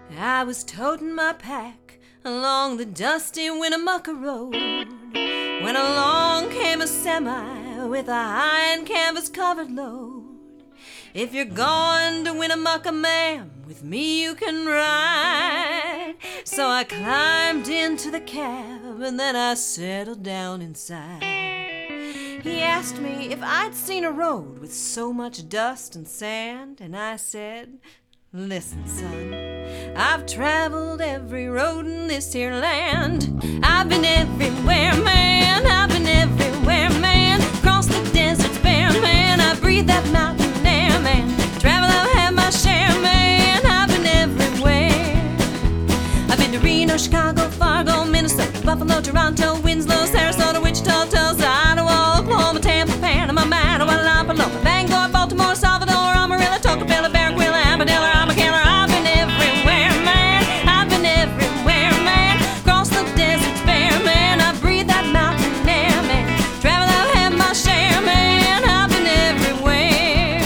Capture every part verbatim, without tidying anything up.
I was toting my pack along the dusty Winnemucca road when along came a semi with a high and canvas-covered load. If you're going to Winnemucca, ma'am, with me you can ride. So I climbed into the cab and then I settled down inside. He asked me if I'd seen a road with so much dust and sand, and I said, listen, son, I've traveled every road in this here land. I've been everywhere, man, I've been everywhere, man. Across the deserts bare, man, I breathe that mountain air, man. Travel, I've had my share, man, I've been everywhere. I've been to Reno, Chicago, Fargo, Minnesota, Buffalo, Toronto, Winslow, Sarasota, Wichita, Tulsa, Ottawa, Oklahoma, Tampa, Panama, Manitoba, Lopaloma, Bangor, Baltimore, Salvador, Amarillo, Tocqueville, Barranquilla, Armadillo, Armacala. I've been everywhere, man, I've been everywhere, man. Across the deserts bare, man, I breathe that mountain air, man. Travel, I've had my share, man, I've been everywhere.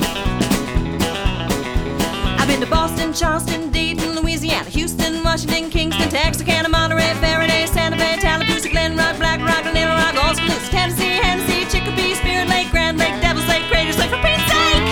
I've been to Boston, Charleston, Dayton, Louisiana, Houston, Washington, Kingston, Texarkana, Monterey, Faraday, Santa Fe, Tallapoosa, Glen Rock, Black Rock, Little Rock, Oskaloosa, Tennessee, Hennessy, Chicopee, Spirit Lake, Grand Lake, Devil's Lake, Craters Lake, for Pete's sake!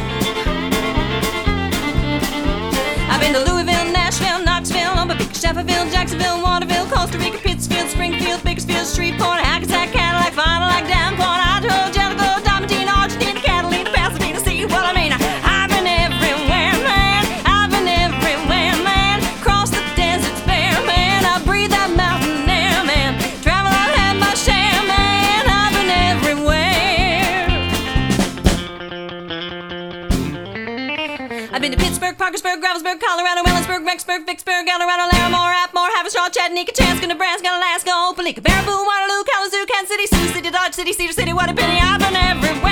I've been to Louisville, Nashville, Knoxville, Omaha, Sheffield, Jacksonville, Waterville, Costa Rica, Pittsfield, Springfield, Bakersfield, Shreveport, Hackensack, Cadillac, Fond du Lac, Davenport, Idaho, Jellicoe, Diamantina, Argentina, Catalina, Pasadena, see what I mean? I've been everywhere, man, I've been everywhere, man. Across the deserts bare, man, I breathe that mountain air, man. Travel, I've had my share, man, I've been everywhere. I've been to Pittsburgh, Parkersburg, Gravelsburg, Colorado, Ellensburg, Rexburg, Vicksburg, Colorado, Larimore, Atmore, Haverstraw, Chattanooga, Chaska, Nebraska, Alaska, Opelika, Baraboo, Waterloo, Kalamazoo, Kansas City, Sioux City, Dodge City, Cedar City, What a penny, I've been everywhere.